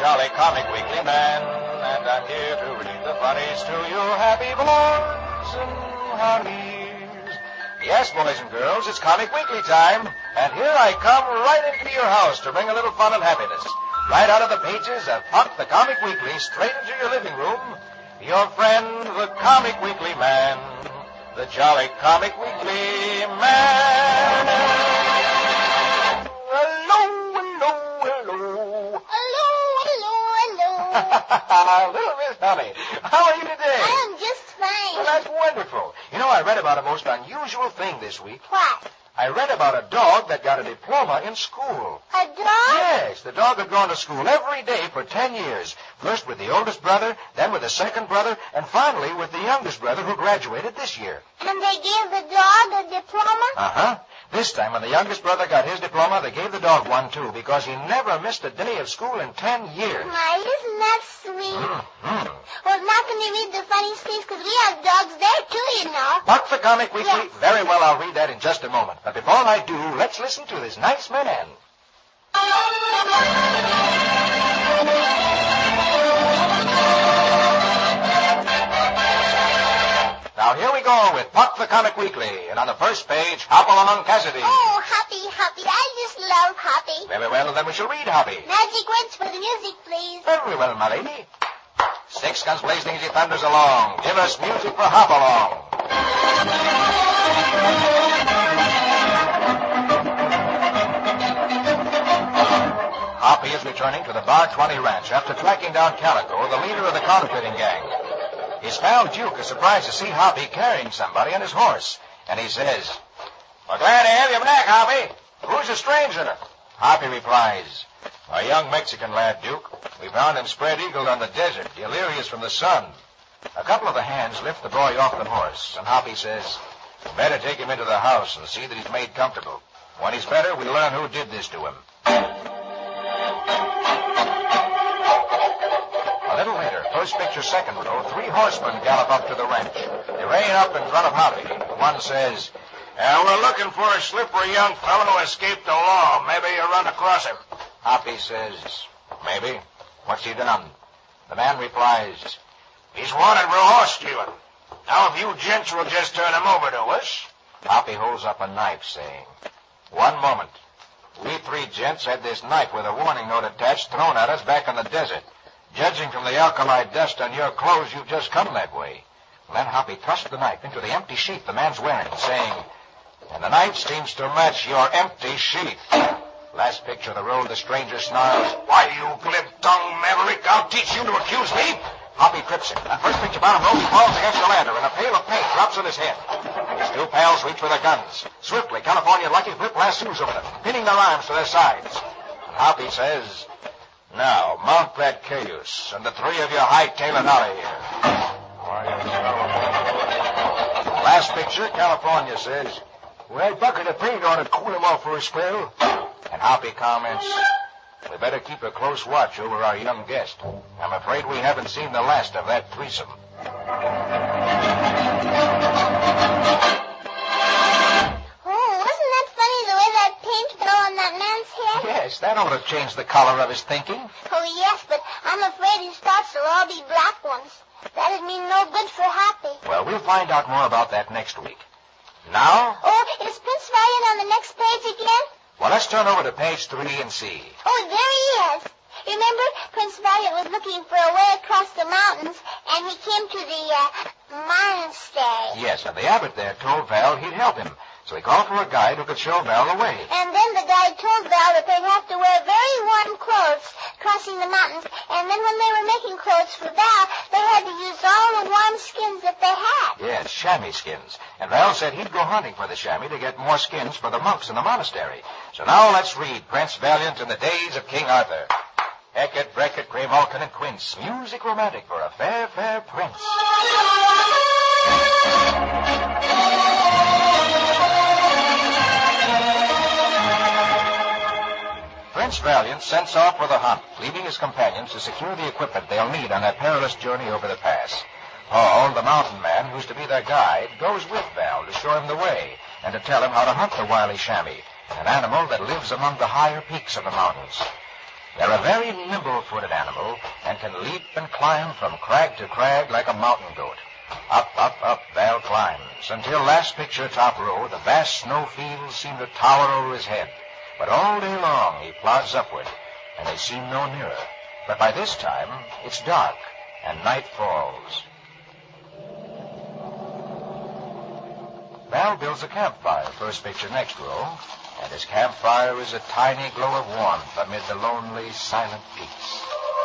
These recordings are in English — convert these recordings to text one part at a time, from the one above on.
Jolly Comic Weekly Man, and I'm here to read the funnies to you, happy boys and honey's. Yes, boys and girls, it's Comic Weekly time, and here I come right into your house to bring a little fun and happiness. Right out of the pages of Puck the Comic Weekly, straight into your living room, your friend, the Comic Weekly Man, the Jolly Comic Weekly Man. Little Miss Honey, how are you today? I am just fine. Well, that's wonderful. You know, I read about a most unusual thing this week. What? I read about a dog that got a diploma in school. A dog? Yes, the dog had gone to school every day for 10 years. First with the oldest brother, then with the second brother, and finally with the youngest brother who graduated this year. And they gave the dog a diploma? Uh-huh. This time, when the youngest brother got his diploma, they gave the dog one, too, because he never missed a day of school in 10 years. My, isn't that sweet? Mm-hmm. Well, now can you read the funny things? Because we have dogs there, too, you know. Puck the Comic Weekly? Yes. Very well, I'll read that in just a moment. But before I do, let's listen to this nice man. Now, here we go with Puck the Comic Weekly. And on the first page, Hopalong Cassidy. Oh, Hoppy, Hoppy. I just love Hoppy. Very well, then we shall read Hoppy. Magic words for the music, please. Very well, my lady. Six guns blazing as he thunders along. Give us music for Hopalong. Hoppy is returning to the Bar 20 ranch after tracking down Calico, the leader of the counterfeiting gang. His pal Duke is surprised to see Hoppy carrying somebody on his horse, and he says, "We're glad to have you back, Hoppy. Who's the stranger?" Hoppy replies, "A young Mexican lad, Duke. We found him spread-eagled on the desert, delirious from the sun." A couple of the hands lift the boy off the horse, and Hoppy says, "Better take him into the house and see that he's made comfortable. When he's better, we'll learn who did this to him." A little later, first picture, second row, three horsemen gallop up to the ranch. They rein up in front of Hoppy. One says, "We're looking for a slippery young fellow who escaped the law. Maybe you run across him." Hoppy says, "Maybe. What's he done?" The man replies, "He's wanted for horse stealing. Now, if you gents will just turn him over to us." Hoppy holds up a knife, saying, "One moment. We three gents had this knife with a warning note attached thrown at us back in the desert. Judging from the alkali dust on your clothes, you've just come that way." Then Hoppy thrust the knife into the empty sheath the man's wearing, saying, "And the knife seems to match your empty sheath." Last picture of the road, the stranger snarls, "Why, you glib-tongued maverick, I'll teach you to accuse me." Hoppy trips him. First picture bottom row, he falls against the ladder, and a pail of paint drops on his head. His two pals reach for their guns. Swiftly, California Lucky whip lassos over them, pinning their arms to their sides. And Hoppy says, "Now, mount that cayuse, and the three of you hightail it out of here." Last picture, California says, "Well, bucket of paint on it, cool him off for a spell." And Hoppy comments, "We better keep a close watch over our young guest. I'm afraid we haven't seen the last of that threesome." Oh, wasn't that funny the way that paint fell on that man's head? Yes, that ought to change the color of his thinking. Oh, yes, but I'm afraid his thoughts will all be black ones. That'd mean no good for Hoppy. Well, we'll find out more about that next week. Now? Oh, is Prince Valiant on the next page again? Well, let's turn over to page 3 and see. Oh, there he is. Remember, Prince Valiant was looking for a way across the mountains, and he came to the monastery. Yes, and the abbot there told Val he'd help him, so he called for a guide who could show Val the way. And then the guide told Val that they'd have to wear very warm clothes crossing the mountains, and then when they were making clothes for Val, they had to use all the warm skins that they had. Yes, chamois skins. And Val said he'd go hunting for the chamois to get more skins for the monks in the monastery. So now let's read Prince Valiant in the Days of King Arthur. Hecate, Brecket, Graymalkin, and Quince. Music romantic for a fair, fair prince. Prince Valiant sets off for the hunt, leaving his companions to secure the equipment they'll need on their perilous journey over the pass. Paul, the mountain man, who's to be their guide, goes with Val to show him the way and to tell him how to hunt the wily chamois, an animal that lives among the higher peaks of the mountains. They're a very nimble-footed animal and can leap and climb from crag to crag like a mountain goat. Up, up, up, Val climbs, until last picture, top row, the vast snow fields seem to tower over his head. But all day long he plods upward, and they seem no nearer. But by this time, it's dark, and night falls. Val builds a campfire, first picture, next row, and his campfire is a tiny glow of warmth amid the lonely, silent peaks.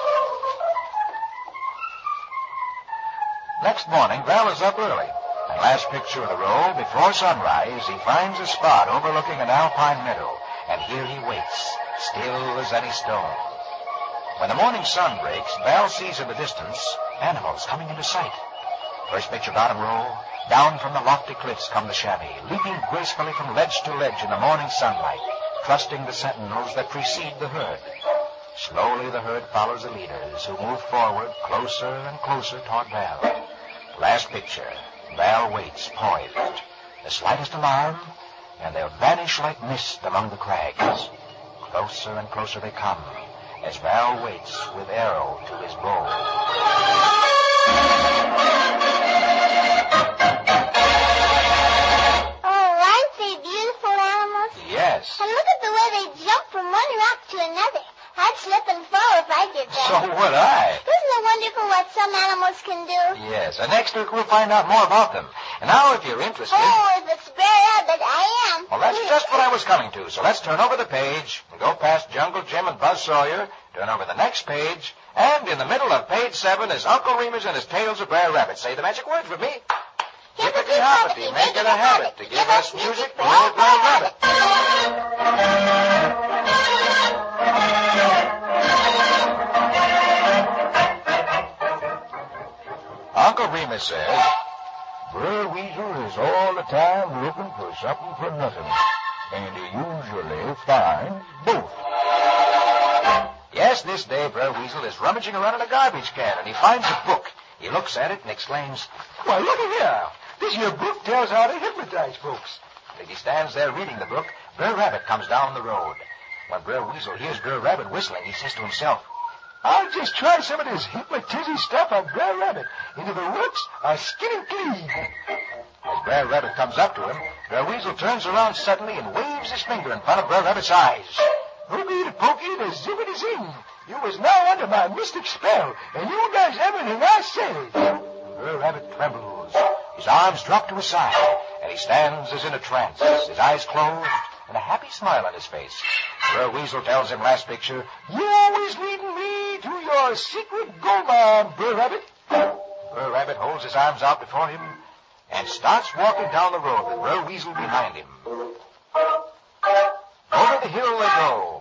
Next morning, Val is up early, and last picture of the row, before sunrise, he finds a spot overlooking an alpine meadow, and here he waits, still as any stone. When the morning sun breaks, Val sees in the distance animals coming into sight. First picture, bottom row, down from the lofty cliffs come the chamois, leaping gracefully from ledge to ledge in the morning sunlight, trusting the sentinels that precede the herd. Slowly the herd follows the leaders, who move forward closer and closer toward Val. Last picture, Val waits, poised. The slightest alarm, and they'll vanish like mist among the crags. Closer and closer they come, as Val waits with arrow to his bow. Yes. And look at the way they jump from one rock to another. I'd slip and fall if I did that. So would I. Isn't it wonderful what some animals can do? Yes, and next week we'll find out more about them. And now, if you're interested... Oh, if it's Bear Rabbit, I am. Well, that's just what I was coming to. So let's turn over the page and go past Jungle Jim and Buzz Sawyer, turn over the next page, and in the middle of page 7 is Uncle Remus and his Tales of Bear Rabbit. Say the magic word with me. Hippity-hoppity, make it a habit to give us music for old Bear Rabbit. Uncle Remus says, Brer Weasel is all the time looking for something for nothing, and he usually finds both. Yes, this day Brer Weasel is rummaging around in a garbage can, and he finds a book. He looks at it and exclaims, Why, look at here. This here book tells how to hypnotize folks. As he stands there reading the book, Brer Rabbit comes down the road. When Brer Weasel hears Brer Rabbit whistling, he says to himself, I'll just try some of this hypnotizzy stuff on Brer Rabbit. Into the woods, I'll skin him clean. As Brer Rabbit comes up to him, Brer Weasel turns around suddenly and waves his finger in front of Brer Rabbit's eyes. Hokey the pokey, the zippity zing. You was now under my mystic spell, and you does everything I say. Brer Rabbit trembles. His arms drop to his side, and he stands as in a trance, his eyes closed, and a happy smile on his face. Brer Weasel tells him last picture, You always leading me to your secret gold mine, Brer Rabbit. Brer Rabbit holds his arms out before him and starts walking down the road with Brer Weasel behind him. Over the hill they go.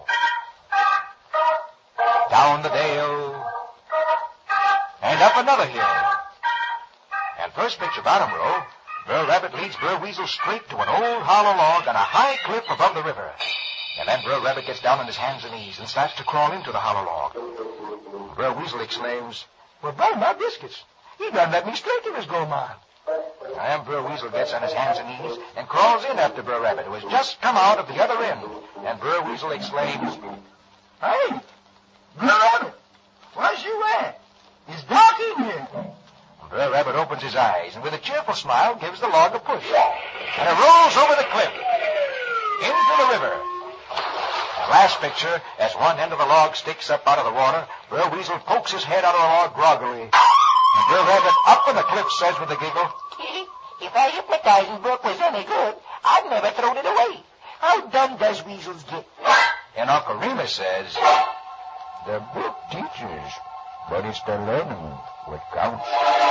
Down the dale. And up another hill. And first picture, bottom row, Brer Rabbit leads Brer Weasel straight to an old hollow log on a high cliff above the river. And then Brer Rabbit gets down on his hands and knees and starts to crawl into the hollow log. Brer Weasel exclaims, Well, by my biscuits, he done let me straight to this gold mine. And Brer Weasel gets on his hands and knees and crawls in after Brer Rabbit, who has just come out of the other end. And Brer Weasel exclaims, Hey, Brer Rabbit, where's you at? It's dark in here. Brer Rabbit opens his eyes and with a cheerful smile gives the log a push. And it rolls over the cliff into the river. And last picture, as one end of the log sticks up out of the water, Brer Weasel pokes his head out of the log groggily. And Brer Rabbit up on the cliff says with a giggle, If our hypnotizing book was any good, I'd never thrown it away. How dumb does weasels get? And Uncle Remus says, The book teaches, but it's the learning what counts.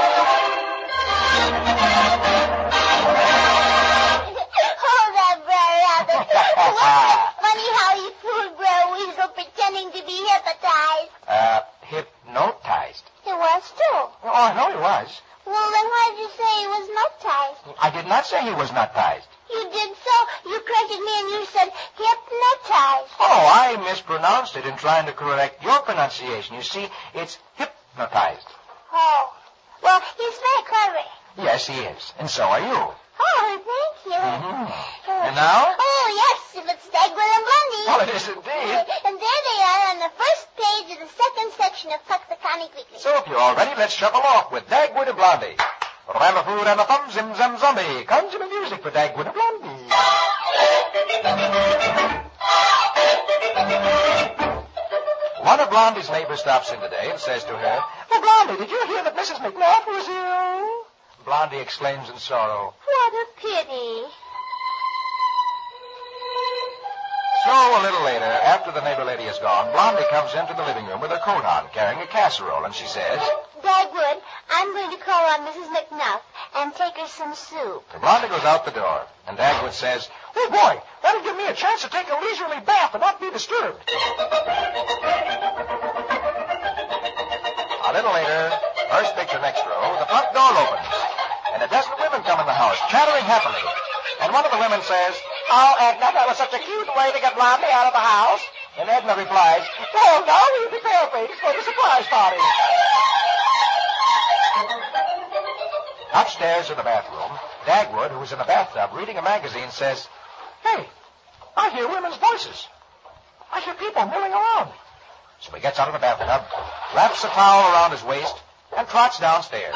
Oh, that Brer Rabbit. Wasn't it funny how he fooled Brer Weasel pretending to be hypnotized? Hypnotized. It was, too. Oh, I know he was. Well, then why did you say he was hypnotized? I did not say he was not tized. You did so. You corrected me and you said hypnotized. Oh, I mispronounced it in trying to correct your pronunciation. You see, it's hypnotized. Oh. Well, he's very clever. Yes, he is. And so are you. Oh, thank you. Mm-hmm. And now? Oh, yes, if it's Dagwood and Blondie. Well, it is indeed. And there they are on the first Comic Weekly. So if you're all ready, let's shuffle off with Dagwood and Blondie. Ram a food and a thumb, zim zam zombie. Consummate music for Dagwood and Blondie. One of Blondie's neighbors stops in today and says to her, "Oh, Blondie, did you hear that Mrs. McNabb was ill?" Blondie exclaims in sorrow, What a pity. So a little later, after the neighbor lady is gone, Blondie comes into the living room with her coat on, carrying a casserole, and she says, Dagwood, I'm going to call on Mrs. McNuff and take her some soup. So Blondie goes out the door, and Dagwood says, "Oh, boy, that'll give me a chance to take a leisurely bath and not be disturbed." A little later, first picture next row, the front door opens, and a dozen women come in the house, chattering happily. And one of the women says, "Oh, Edna, that was such a cute way to get Blondie out of the house." And Edna replies, "Well, now we'll prepare things for the surprise party." Upstairs in the bathroom, Dagwood, who is in the bathtub reading a magazine, says, "Hey, I hear women's voices. I hear people milling around." So he gets out of the bathtub, wraps a towel around his waist, and trots downstairs.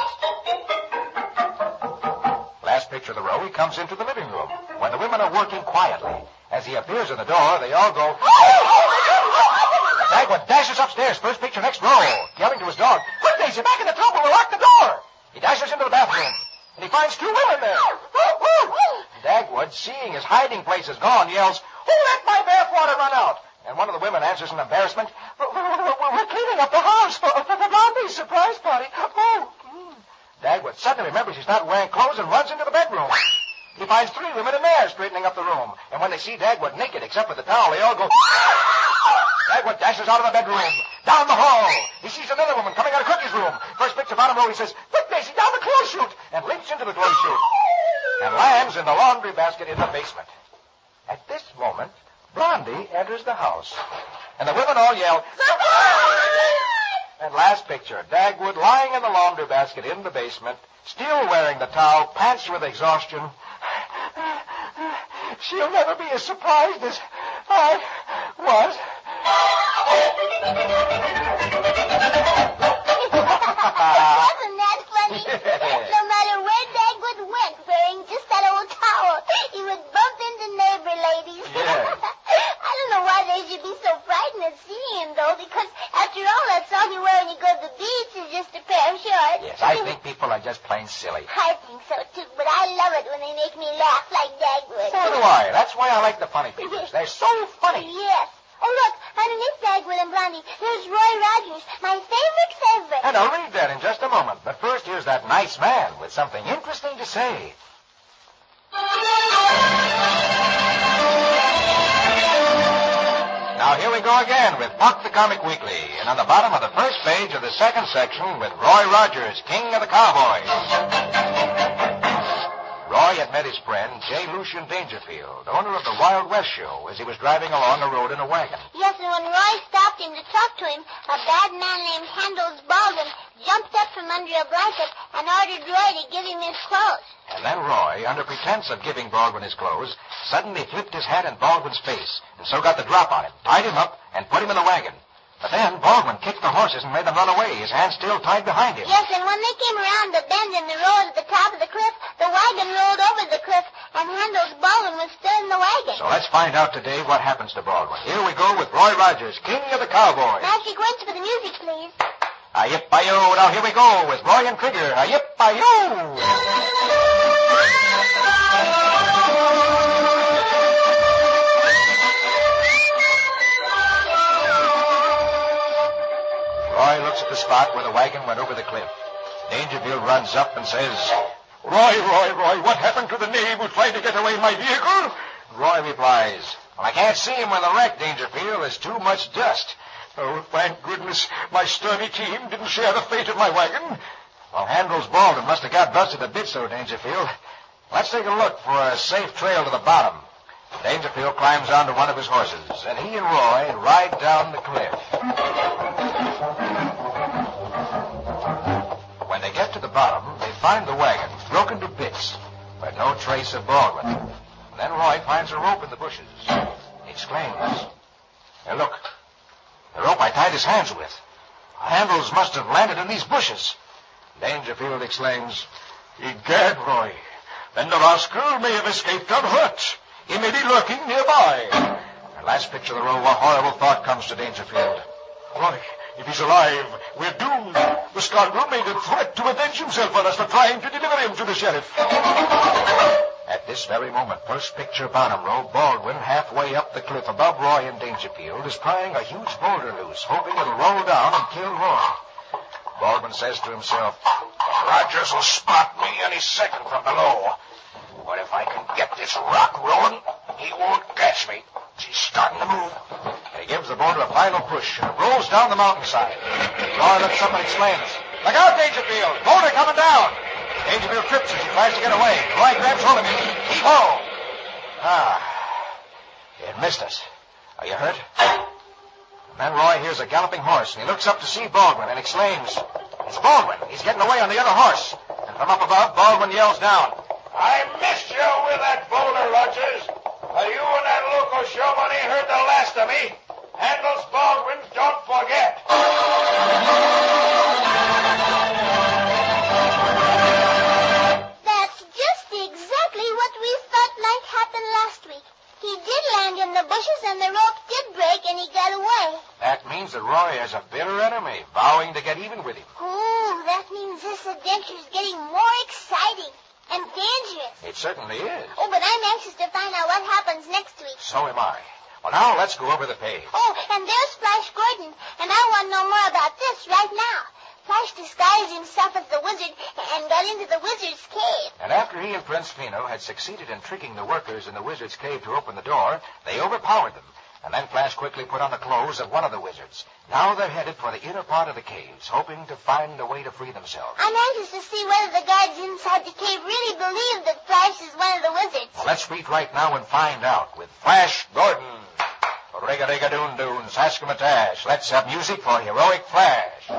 Last picture of the row, he comes into the living room, when the women are working quietly. As he appears in the door, they all go, Dagwood dashes upstairs, first picture next row, yelling to his dog, "Quick, Daisy, back in the tub, we'll lock the door." He dashes into the bathroom, and he finds two women there. Dagwood, seeing his hiding place is gone, yells, "Who let my bathwater run out?" And one of the women answers in embarrassment, "We're cleaning up the house for Blondie's surprise party." Dagwood suddenly remembers he's not wearing clothes and runs into the bedroom. He finds three women in there straightening up the room, and when they see Dagwood naked except for the towel, they all go, Dagwood dashes out of the bedroom, down the hall. He sees another woman coming out of Cookie's room. First picture bottom row, he says, "Quick, Daisy, down the clothes chute," and leaps into the clothes chute and lands in the laundry basket in the basement. At this moment, Blondie enters the house, and the women all yell, "Surprise!" And last picture, Dagwood lying in the laundry basket in the basement, still wearing the towel, pants with exhaustion. She'll never be as surprised as I was. Wasn't that funny? No matter where Dagwood went, wearing just that old towel, he would bump into neighbor ladies. Yeah. I don't know why they should be so frightened at seeing him, though, because after all, that's all you wear when you go to the beach is just a pair of shorts. Yes, I think people are just plain silly. I think so, too, but I love it when they make me laugh like Dagwood. So do I. That's why I like the funny papers. They're so funny. Yes. Oh, look, underneath Dagwood and Blondie, there's Roy Rogers, my favorite. And I'll read that in just a moment. But first, here's that nice man with something interesting to say. Now, here we go again with Puck the Comic Weekly. And on the bottom of the first page of the second section with Roy Rogers, King of the Cowboys. Roy had met his friend, J. Lucian Dangerfield, owner of the Wild West Show, as he was driving along the road in a wagon. Yes, and when Roy stopped him to talk to him, a bad man named Handels Baldwin jumped up from under a blanket and ordered Roy to give him his clothes. And then Roy, under pretense of giving Baldwin his clothes, suddenly flipped his hat in Baldwin's face, and so got the drop on him, tied him up, and put him in the wagon. But then Baldwin kicked the horses and made them run away, his hands still tied behind him. Yes, and when they came around the bend in the road at the top of the cliff, the wagon rolled over the cliff, and Handels Baldwin was still in the wagon. So let's find out today what happens to Baldwin. Here we go with Roy Rogers, King of the Cowboys. Magic words for the music, please. Yip-a-yo. Now here we go with Roy and Krieger. Yip-a-yo. Roy looks at the spot where the wagon went over the cliff. Dangerfield runs up and says, Roy, what happened to the knave who tried to get away in my vehicle? Roy replies, "Well, I can't see him with the wreck, Dangerfield. There's too much dust." "Oh, thank goodness my sturdy team didn't share the fate of my wagon." "Well, Handels Baldwin must have got busted a bit so, Dangerfield. Let's take a look for a safe trail to the bottom." Dangerfield climbs onto one of his horses, and he and Roy ride down the cliff. When they get to the bottom, they find the wagon broken to bits, but no trace of Baldwin. And then Roy finds a rope in the bushes. He exclaims, "Hey, look, the rope I tied his hands with. Handles must have landed in these bushes. Dangerfield exclaims, "Egad, Roy, then the rascal may have escaped unhurt. He may be lurking nearby." The last picture of the row, a horrible thought comes to Dangerfield. Roy, if he's alive, we're doomed. The scoundrel made a threat to avenge himself on us for trying to deliver him to the sheriff. At this very moment, first picture bottom row, Baldwin, halfway up the cliff above Roy and Dangerfield, is prying a huge boulder loose, hoping it'll roll down and kill Roy. Baldwin says to himself, Rogers will spot me any second from below. But if I can get this rock rolling, he won't catch me. She's starting to move. And he gives the boulder a final push, and it rolls down the mountainside. Roy looks up and exclaims, "Look out, Dangerfield! Boulder coming down!" Dangerfield trips as he tries to get away. Roy grabs hold of him. Heave ho! It missed us. Are you hurt? And then Roy hears a galloping horse, and he looks up to see Baldwin and exclaims, "It's Baldwin! He's getting away on the other horse!" And from up above, Baldwin yells down, I missed you with that boulder, Rogers. But you and that local showman ain't heard the last of me. Handles Baldwin, don't forget. That's just exactly what we thought might happen last week. He did land in the bushes and the rope did break and he got away. That means that Roy has a bitter enemy, vowing to get even with him. Ooh, that means this adventure's getting more exciting and dangerous. It certainly is. Oh, but I'm anxious to find out what happens next week. So am I. Well, now let's go over the page. Oh, and there's Flash Gordon, and I want to know more about this right now. Flash disguised himself as the wizard and got into the wizard's cave. And after he and Prince Fino had succeeded in tricking the workers in the wizard's cave to open the door, they overpowered them. And then Flash quickly put on the clothes of one of the wizards. Now they're headed for the inner part of the caves, hoping to find a way to free themselves. I'm anxious to see whether the guards inside the cave really believe that Flash is one of the wizards. Well, let's read right now and find out with Flash Gordon. Rig-a-dig-a-doon-doon, Saskimatash. Let's have music for Heroic Flash.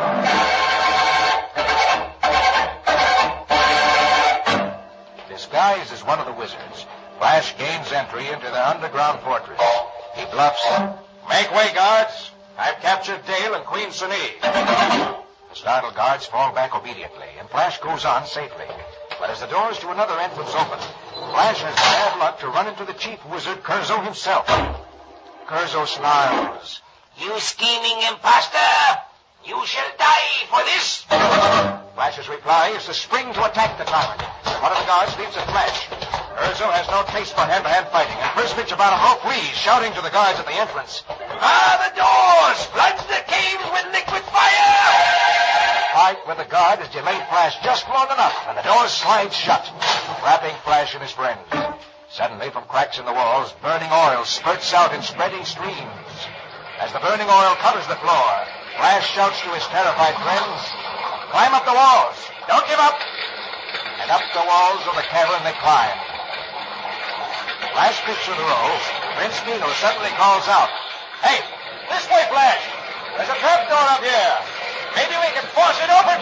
Disguised as one of the wizards, Flash gains entry into their underground fortress. He bluffs, "Make way, guards. I've captured Dale and Queen Sunee." The startled guards fall back obediently, and Flash goes on safely. But as the doors to another entrance open, Flash has bad luck to run into the chief wizard, Curzo himself. Curzo snarls, "You scheming imposter! You shall die for this!" Flash's reply is to spring to attack the tyrant. One of the guards leaves a flash. Curzo has no taste for hand-to-hand fighting, and first pitch about a half flees, shouting to the guards at the entrance, The doors! Flood the caves with liquid fire! Fight with the guard has delayed Flash just long enough, and the doors slide shut, wrapping Flash and his friends. Suddenly, from cracks in the walls, burning oil spurts out in spreading streams. As the burning oil covers the floor, Flash shouts to his terrified friends, "Climb up the walls! Don't give up!" And up the walls of the cavern they climb. Last picture of the row, Prince Fino suddenly calls out, "Hey, this way, Flash! There's a trapdoor up here! Maybe we can force it open!"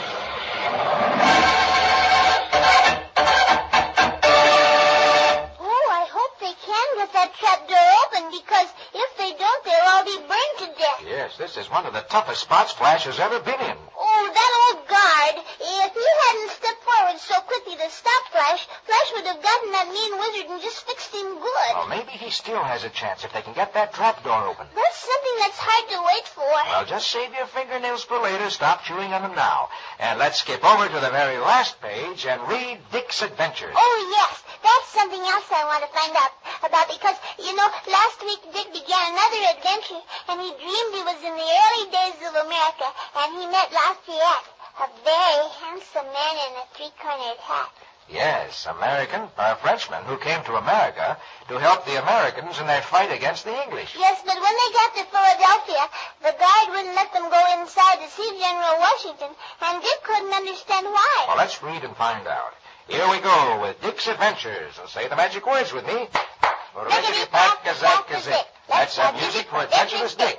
Oh, I hope they can get that trapdoor open, because if they don't, they'll all be burned to death. Yes, this is one of the toughest spots Flash has ever been in. Oh, that old guard. If he hadn't stepped forward so quickly to stop Flash, Flash would have gotten that mean wizard and just fixed him good. Well, maybe he still has a chance if they can get that trapdoor open. That's something that's hard to wait for. Well, just save your fingernails for later. Stop chewing on them now. And let's skip over to the very last page and read Dick's Adventures. Oh, yes. That's something else I want to find out about because, last week Dick began another adventure, and he dreamed he was in the early days of America, and he met Lafayette, a very handsome man in a three-cornered hat. Yes, a Frenchman who came to America to help the Americans in their fight against the English. Yes, but when they got to Philadelphia, the guard wouldn't let them go inside to see General Washington, and Dick couldn't understand why. Well, let's read and find out. Here we go with Dick's Adventures. So say the magic words with me. Rickety-pack-a-zack-a-zick. Let's have music for Adventurous Dick.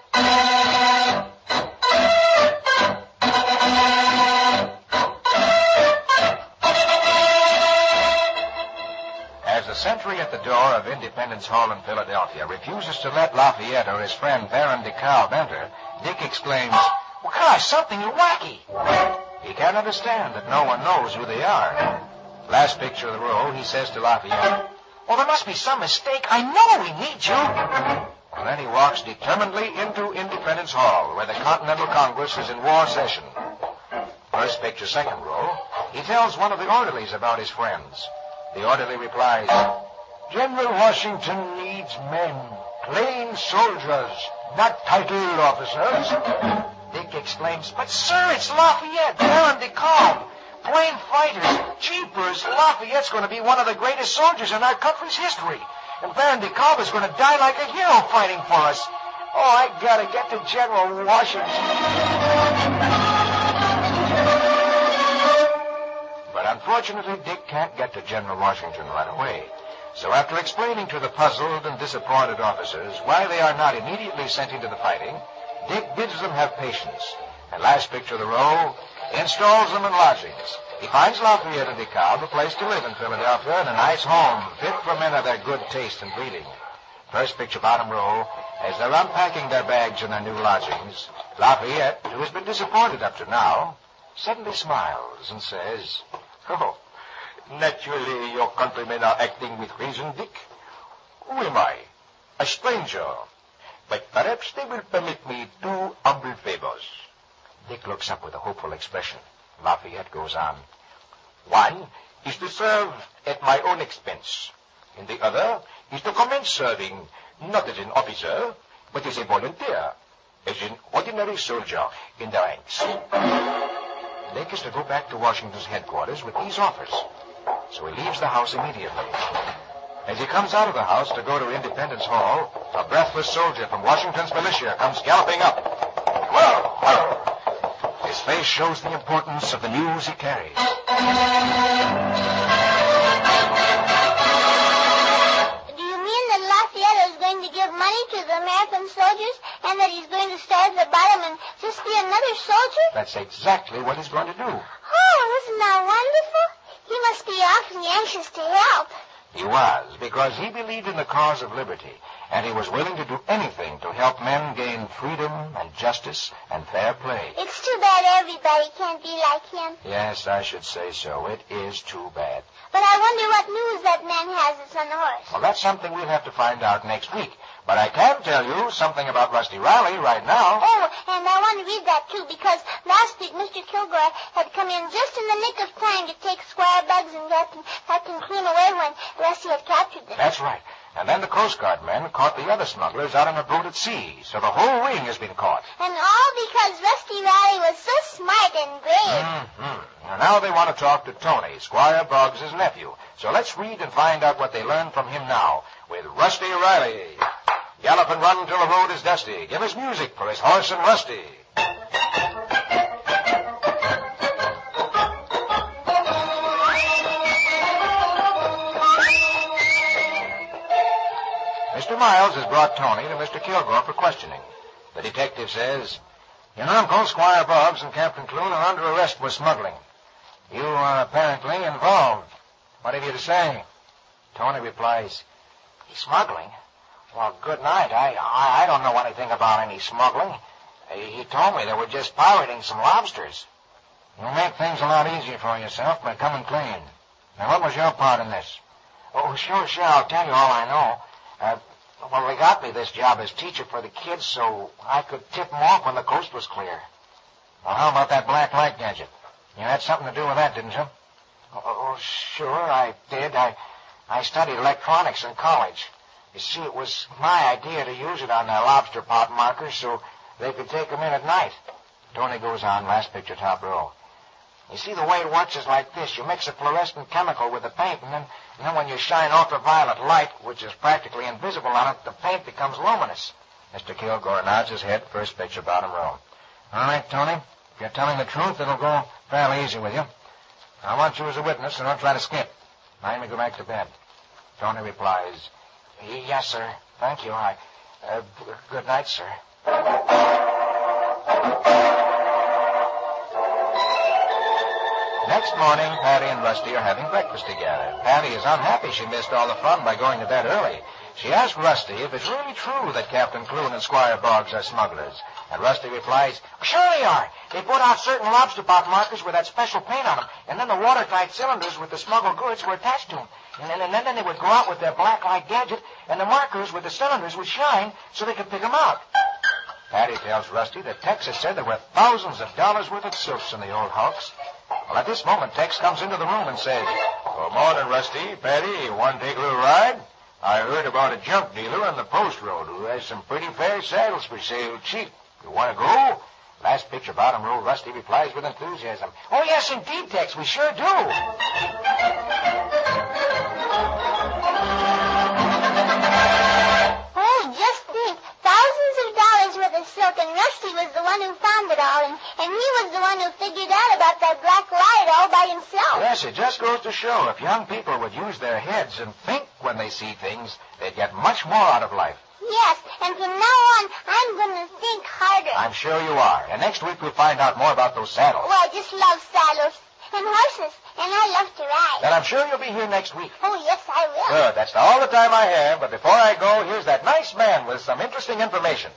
As the sentry at the door of Independence Hall in Philadelphia refuses to let Lafayette or his friend Baron de Kalb enter, Dick exclaims, Well, gosh, something wacky. He can't understand that no one knows who they are. Last picture of the row, he says to Lafayette, "Well, there must be some mistake. I know we need you." And then he walks determinedly into Independence Hall, where the Continental Congress is in war session. First picture, second row, he tells one of the orderlies about his friends. The orderly replies, "General Washington needs men, plain soldiers, not titled officers." Dick exclaims, "But, sir, it's Lafayette, Baron de Kalb. Plain fighters, jeepers. Lafayette's going to be one of the greatest soldiers in our country's history. And Baron de Kalb is going to die like a hero fighting for us. Oh, I got to get to General Washington." But unfortunately, Dick can't get to General Washington right away. So after explaining to the puzzled and disappointed officers why they are not immediately sent into the fighting, Dick bids them have patience. And last picture of the row, installs them in lodgings. He finds Lafayette and de Kalb a place to live in Philadelphia and a nice home fit for men of their good taste and breeding. First picture, bottom row, as they're unpacking their bags in their new lodgings, Lafayette, who has been disappointed up to now, suddenly smiles and says, "Oh, naturally your countrymen are acting with reason, Dick. Who am I? A stranger. But perhaps they will permit me 2 humble favors." Dick looks up with a hopeful expression. Lafayette goes on, "One is to serve at my own expense, and the other is to commence serving not as an officer, but as a volunteer, as an ordinary soldier in the ranks." Dick is to go back to Washington's headquarters with these offers. So he leaves the house immediately. As he comes out of the house to go to Independence Hall, a breathless soldier from Washington's militia comes galloping up. Whoa! His face shows the importance of the news he carries. Do you mean that Lafayette is going to give money to the American soldiers and that he's going to start at the bottom and just be another soldier? That's exactly what he's going to do. Oh, isn't that wonderful? He must be awfully anxious to help. He was, because he believed in the cause of liberty, and he was willing to do anything to help men gain freedom and justice and fair play. It's too bad everybody can't be like him. Yes, I should say so. It is too bad. But I wonder what news that man has that's on the horse. Well, that's something we'll have to find out next week. But I can tell you something about Rusty Riley right now. Oh, and I want to read that, too, because last week Mr. Kilgore had come in just in the nick of time to take Squire Bugs and Captain Clune away when Rusty had captured them. That's right. And then the Coast Guard men caught the other smugglers out on a boat at sea, so the whole ring has been caught. And all because Rusty Riley was so smart and brave. Mm-hmm. And now they want to talk to Tony, Squire Bugs' nephew. So let's read and find out what they learned from him now with Rusty Riley. Gallop and run until the road is dusty. Give us music for his horse and Rusty. Mr. Miles has brought Tony to Mr. Kilgore for questioning. The detective says, "Your uncle, Squire Bugs, and Captain Clune are under arrest for smuggling. You are apparently involved. What have you to say?" Tony replies, "Smuggling? Well, good night. I don't know anything about any smuggling. He told me they were just pirating some lobsters." "You'll make things a lot easier for yourself by coming clean. Now, what was your part in this?" "Oh, sure. I'll tell you all I know. Well, they got me this job as teacher for the kids so I could tip them off when the coast was clear." "Well, how about that black light gadget? You had something to do with that, didn't you?" "Oh, sure, I did. I studied electronics in college. You see, it was my idea to use it on their lobster pot markers so they could take them in at night." Tony goes on, last picture, top row. "You see, the way it works is like this. You mix a fluorescent chemical with the paint, and then when you shine ultraviolet light, which is practically invisible on it, the paint becomes luminous." Mr. Kilgore nods his head, first picture, bottom row. "All right, Tony. If you're telling the truth, it'll go fairly easy with you. I want you as a witness, so don't try to skip. Mind me go back to bed." Tony replies, "Yes, sir. Thank you. Good night, sir." Next morning, Patty and Rusty are having breakfast together. Patty is unhappy she missed all the fun by going to bed early. She asked Rusty if it's really true that Captain Clune and Squire Boggs are smugglers. And Rusty replies, sure they are. They put out certain lobster pot markers with that special paint on them, and then the watertight cylinders with the smuggled goods were attached to them. And then they would go out with their black light gadget, and the markers with the cylinders would shine so they could pick them out. Patty tells Rusty that Tex has said there were thousands of dollars worth of silks in the old hulks. Well, at this moment, Tex comes into the room and says, Good morning, Rusty. Patty, you want to take a little ride? I heard about a junk dealer on the post road who has some pretty fair saddles for sale cheap. You want to go? Last picture bottom row, Rusty replies with enthusiasm. Oh, yes, indeed, Tex, we sure do. Oh, just think, thousands of dollars worth of silk, and Rusty was the one who found it all, and he was the one who figured out about that black light all by himself. Yes, it just goes to show if young people would use their heads and think when they see things, they'd get much more out of life. Yes, and from now on, I'm going to think harder. I'm sure you are. And next week we'll find out more about those saddles. Oh, I just love saddles and horses, and I love to ride. Then I'm sure you'll be here next week. Oh, yes, I will. Good. That's all the time I have. But before I go, here's that nice man with some interesting information.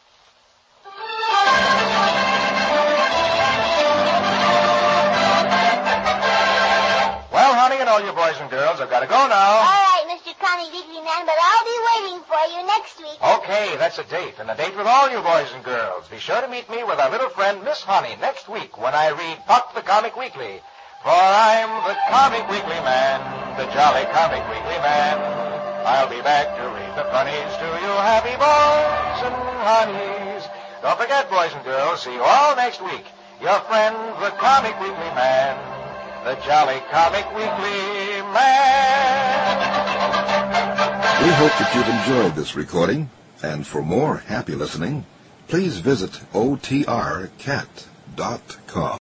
Well, honey, and all you boys and girls, I've got to go now. All right, Mr. Connie Weekly Man, but I'll be waiting for you next week. Okay, that's a date, and a date with all you boys and girls. Be sure to meet me with our little friend, Miss Honey, next week when I read Puck the Comic Weekly. For I'm the Comic Weekly Man, the jolly Comic Weekly Man. I'll be back to read the funnies to you happy boys and honeys. Don't forget, boys and girls, see you all next week. Your friend, the Comic Weekly Man, the jolly Comic Weekly Man. We hope that you've enjoyed this recording, and for more happy listening, please visit otrcat.com.